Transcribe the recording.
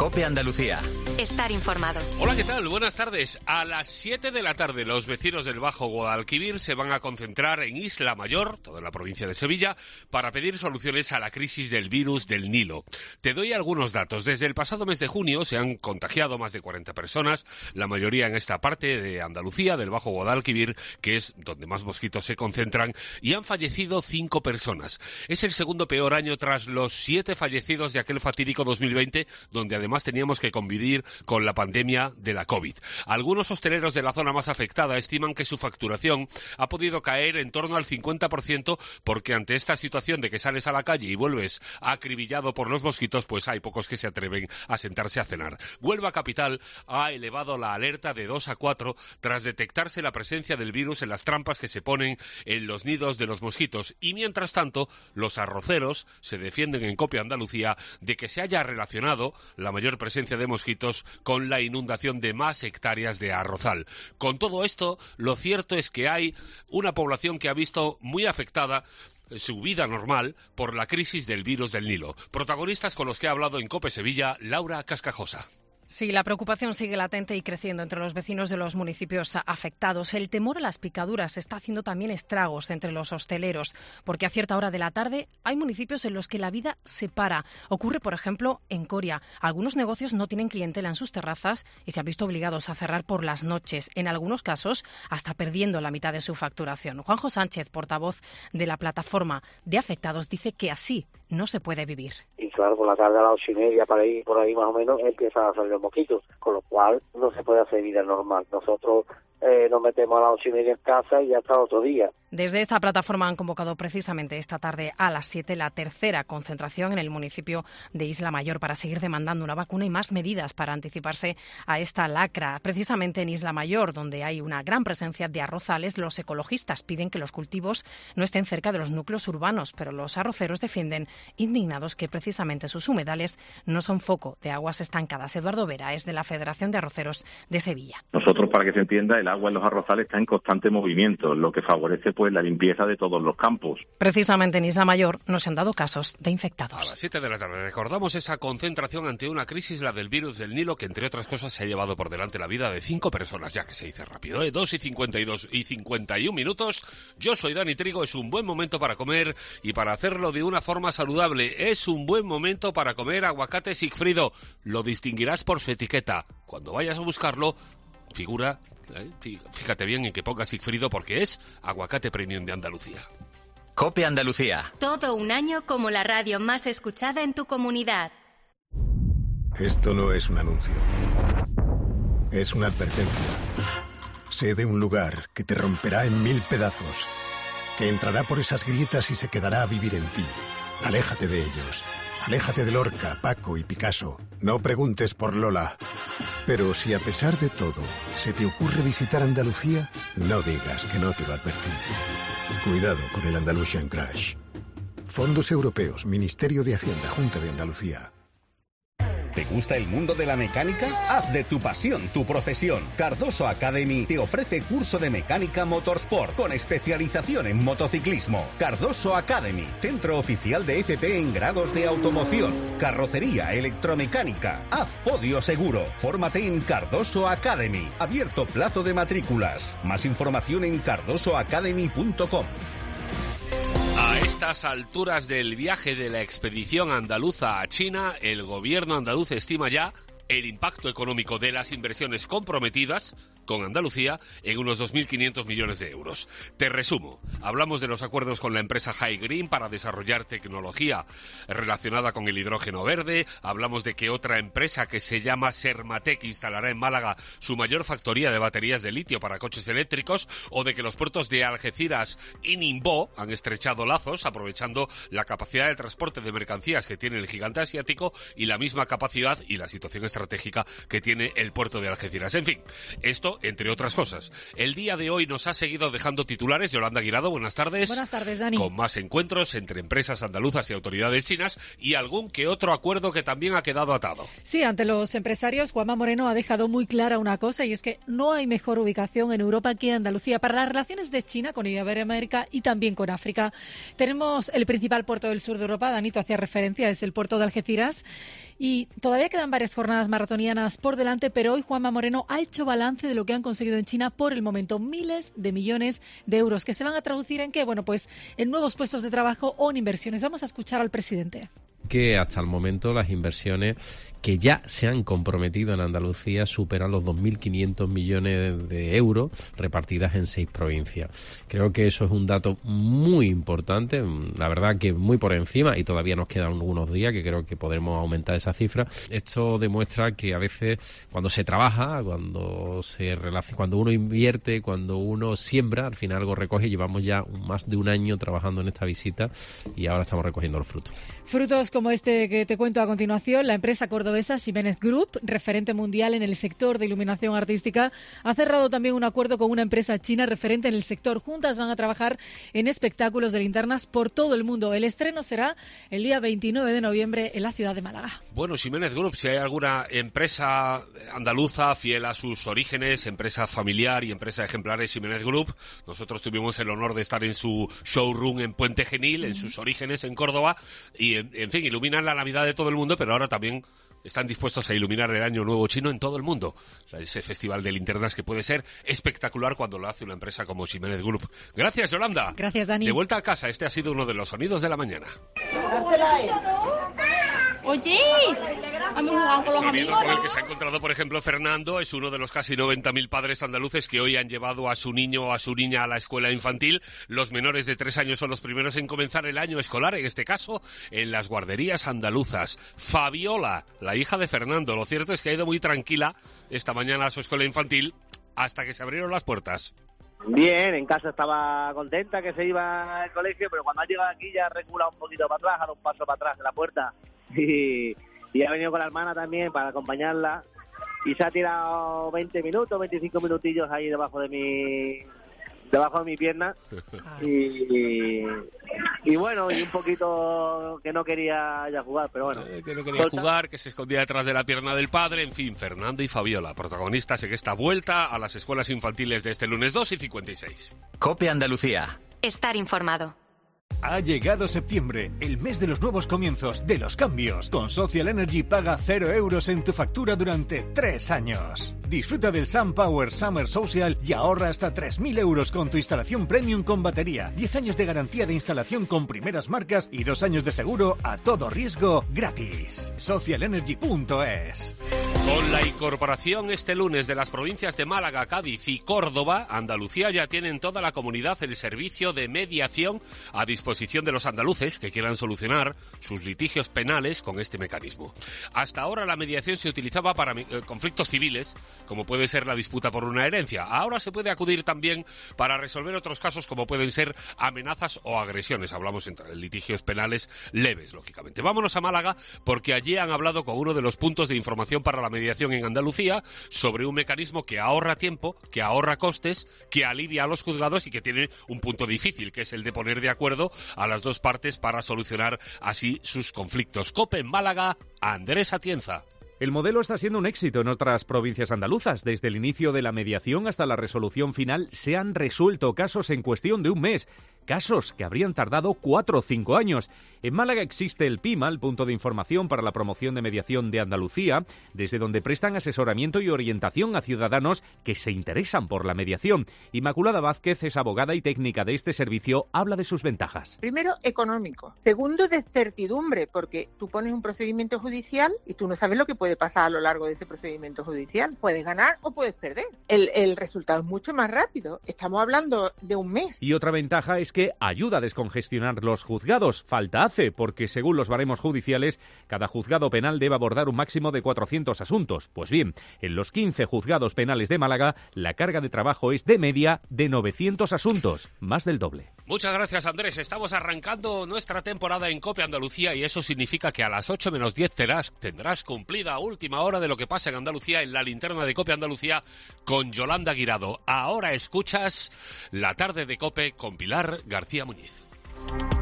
COPE Andalucía. Estar informado. Hola, ¿qué tal? Buenas tardes. A las 7 de la tarde los vecinos del Bajo Guadalquivir se van a concentrar en Isla Mayor, toda la provincia de Sevilla, para pedir soluciones a la crisis del virus del Nilo. Te doy algunos datos. Desde el pasado mes de junio se han contagiado más de 40 personas, la mayoría en esta parte de Andalucía, del Bajo Guadalquivir, que es donde más mosquitos se concentran, y han fallecido 5 personas. Es el segundo peor año tras los 7 fallecidos de aquel fatídico 2020, donde además teníamos que convivir con la pandemia de la COVID. Algunos hosteleros de la zona más afectada estiman que su facturación ha podido caer en torno al 50% porque ante esta situación de que sales a la calle y vuelves acribillado por los mosquitos, pues hay pocos que se atreven a sentarse a cenar. Huelva Capital ha elevado la alerta de 2 a 4 tras detectarse la presencia del virus en las trampas que se ponen en los nidos de los mosquitos. Y mientras tanto, los arroceros se defienden en COPE Andalucía de que se haya relacionado la mayor presencia de mosquitos con la inundación de más hectáreas de arrozal. Con todo esto, lo cierto es que hay una población que ha visto muy afectada su vida normal por la crisis del virus del Nilo. Protagonistas con los que ha hablado en COPE Sevilla, Laura Cascajosa. Sí, la preocupación sigue latente y creciendo entre los vecinos de los municipios afectados. El temor a las picaduras está haciendo también estragos entre los hosteleros, porque a cierta hora de la tarde hay municipios en los que la vida se para. Ocurre, por ejemplo, en Coria. Algunos negocios no tienen clientela en sus terrazas y se han visto obligados a cerrar por las noches, en algunos casos hasta perdiendo la mitad de su facturación. Juanjo Sánchez, portavoz de la plataforma de afectados, dice que así no se puede vivir. Y claro, por la tarde a las 8:30, para ir por ahí más o menos, empiezan a salir los mosquitos, con lo cual no se puede hacer vida normal. Nosotros nos metemos a las 8:30 en casa y ya está otro día. Desde esta plataforma han convocado precisamente esta tarde a las 7 la tercera concentración en el municipio de Isla Mayor para seguir demandando una vacuna y más medidas para anticiparse a esta lacra. Precisamente en Isla Mayor, donde hay una gran presencia de arrozales, los ecologistas piden que los cultivos no estén cerca de los núcleos urbanos, pero los arroceros defienden, indignados, que precisamente sus humedales no son foco de aguas estancadas. Eduardo Vera es de la Federación de Arroceros de Sevilla. Nosotros, para que se entienda, el agua en los arrozales está en constante movimiento, lo que favorece la limpieza de todos los campos. Precisamente en Isla Mayor no se han dado casos de infectados. A las 7 de la tarde recordamos esa concentración ante una crisis, la del virus del Nilo, que entre otras cosas se ha llevado por delante la vida de 5 personas, ya que se dice rápido, 2:52 y 51 minutos. Yo soy Dani Trigo, es un buen momento para comer y para hacerlo de una forma saludable. Es un buen momento para comer aguacate Sigfrido. Lo distinguirás por su etiqueta. Cuando vayas a buscarlo, fíjate bien en que ponga Sigfrido porque es aguacate premium de Andalucía. COPE Andalucía. Todo un año como la radio más escuchada en tu comunidad. Esto no es un anuncio. Es una advertencia. Sé de un lugar que te romperá en 1000 pedazos, que entrará por esas grietas y se quedará a vivir en ti. Aléjate de ellos. Aléjate de Lorca, Paco y Picasso. No preguntes por Lola. Pero si a pesar de todo se te ocurre visitar Andalucía, no digas que no te lo advertí. Cuidado con el Andalusian Crash. Fondos Europeos, Ministerio de Hacienda, Junta de Andalucía. ¿Te gusta el mundo de la mecánica? Haz de tu pasión tu profesión. Cardoso Academy te ofrece curso de mecánica motorsport con especialización en motociclismo. Cardoso Academy, centro oficial de FP en grados de automoción, carrocería, electromecánica. Haz podio seguro. Fórmate en Cardoso Academy. Abierto plazo de matrículas. Más información en cardosoacademy.com. A estas alturas del viaje de la expedición andaluza a China, el gobierno andaluz estima ya el impacto económico de las inversiones comprometidas con Andalucía en unos 2.500 millones de euros. Te resumo. Hablamos de los acuerdos con la empresa High Green para desarrollar tecnología relacionada con el hidrógeno verde. Hablamos de que otra empresa que se llama Sermatec instalará en Málaga su mayor factoría de baterías de litio para coches eléctricos, o de que los puertos de Algeciras y Ningbo han estrechado lazos aprovechando la capacidad de transporte de mercancías que tiene el gigante asiático y la misma capacidad y la situación estratégica que tiene el puerto de Algeciras. En fin, esto entre otras cosas. El día de hoy nos ha seguido dejando titulares Yolanda Guirado, buenas tardes. Buenas tardes, Dani. Con más encuentros entre empresas andaluzas y autoridades chinas y algún que otro acuerdo que también ha quedado atado. Sí, ante los empresarios, Juanma Moreno ha dejado muy clara una cosa, y es que no hay mejor ubicación en Europa que Andalucía para las relaciones de China con Iberoamérica y también con África. Tenemos el principal puerto del sur de Europa, Danito hacía referencia, es el puerto de Algeciras, y todavía quedan varias jornadas maratonianas por delante, pero hoy Juanma Moreno ha hecho balance de lo que han conseguido en China por el momento. Miles de millones de euros que se van a traducir en ¿qué? Bueno, pues en nuevos puestos de trabajo o en inversiones. Vamos a escuchar al presidente. Que hasta el momento las inversiones que ya se han comprometido en Andalucía superan los 2.500 millones de euros repartidas en 6 provincias. Creo que eso es un dato muy importante, la verdad que muy por encima, y todavía nos quedan algunos días que creo que podremos aumentar esa cifra. Esto demuestra que a veces cuando se trabaja, cuando uno invierte, cuando uno siembra, al final algo recoge. Llevamos ya más de un año trabajando en esta visita y ahora estamos recogiendo los frutos. Frutos como este que te cuento a continuación. La empresa cordobesa Ximénez Group, referente mundial en el sector de iluminación artística, ha cerrado también un acuerdo con una empresa china referente en el sector. Juntas van a trabajar en espectáculos de linternas por todo el mundo. El estreno será el día 29 de noviembre en la ciudad de Málaga. Bueno, Ximénez Group, si hay alguna empresa andaluza fiel a sus orígenes, empresa familiar y empresa ejemplar es Ximénez Group. Nosotros tuvimos el honor de estar en su showroom en Puente Genil, en sus orígenes en Córdoba, y en fin, iluminan la Navidad de todo el mundo, pero ahora también están dispuestos a iluminar el Año Nuevo Chino en todo el mundo. Ese festival de linternas que puede ser espectacular cuando lo hace una empresa como Ximénez Group. Gracias, Yolanda. Gracias, Dani. De vuelta a casa, este ha sido uno de los sonidos de la mañana. Oye, hemos jugado con los amigos, con el que se ha encontrado, por ejemplo, Fernando es uno de los casi 90.000 padres andaluces que hoy han llevado a su niño o a su niña a la escuela infantil. Los menores de 3 años son los primeros en comenzar el año escolar, en este caso, en las guarderías andaluzas. Fabiola, la hija de Fernando, lo cierto es que ha ido muy tranquila esta mañana a su escuela infantil hasta que se abrieron las puertas. Bien, en casa estaba contenta que se iba al colegio, pero cuando ha llegado aquí ya ha reculado un poquito para atrás, ha dado un paso para atrás de la puerta y ha venido con la hermana también para acompañarla y se ha tirado 20 minutos, 25 minutillos ahí debajo de mi pierna y bueno, y un poquito que no quería ya jugar, pero bueno. Que no quería jugar, que se escondía detrás de la pierna del padre, en fin, Fernando y Fabiola, protagonistas en esta vuelta a las escuelas infantiles de este lunes 2:56. COPE Andalucía. Estar informado. Ha llegado septiembre, el mes de los nuevos comienzos, de los cambios. Con Social Energy paga 0 euros en tu factura durante 3 años. Disfruta del SunPower Summer Social y ahorra hasta 3.000 euros con tu instalación premium con batería, 10 años de garantía de instalación con primeras marcas y 2 años de seguro a todo riesgo gratis. Socialenergy.es. Con la incorporación este lunes de las provincias de Málaga, Cádiz y Córdoba, Andalucía ya tiene en toda la comunidad el servicio de mediación a disposición de los andaluces que quieran solucionar sus litigios penales con este mecanismo. Hasta ahora la mediación se utilizaba para conflictos civiles, como puede ser la disputa por una herencia. Ahora se puede acudir también para resolver otros casos como pueden ser amenazas o agresiones. Hablamos entre litigios penales leves, lógicamente. Vámonos a Málaga porque allí han hablado con uno de los puntos de información para la mediación en Andalucía sobre un mecanismo que ahorra tiempo, que ahorra costes, que alivia a los juzgados y que tiene un punto difícil, que es el de poner de acuerdo a las dos partes para solucionar así sus conflictos. COPE en Málaga, Andrés Atienza. El modelo está siendo un éxito en otras provincias andaluzas. Desde el inicio de la mediación hasta la resolución final se han resuelto casos en cuestión de un mes. Casos que habrían tardado 4 o 5 años. En Málaga existe el PIMA, el Punto de Información para la Promoción de Mediación de Andalucía, desde donde prestan asesoramiento y orientación a ciudadanos que se interesan por la mediación. Inmaculada Vázquez es abogada y técnica de este servicio, habla de sus ventajas. Primero, económico. Segundo, de certidumbre, porque tú pones un procedimiento judicial y tú no sabes lo que puede pasar a lo largo de ese procedimiento judicial. Puedes ganar o puedes perder. El resultado es mucho más rápido. Estamos hablando de un mes. Y otra ventaja es que ayuda a descongestionar los juzgados. Falta hace, porque según los baremos judiciales, cada juzgado penal debe abordar un máximo de 400 asuntos. Pues bien, en los 15 juzgados penales de Málaga, la carga de trabajo es de media de 900 asuntos, más del doble. Muchas gracias, Andrés. Estamos arrancando nuestra temporada en COPE Andalucía y eso significa que a las 8 menos 10 tendrás cumplida última hora de lo que pasa en Andalucía en la linterna de COPE Andalucía con Yolanda Guirado. Ahora escuchas La tarde de COPE con Pilar García Muñiz.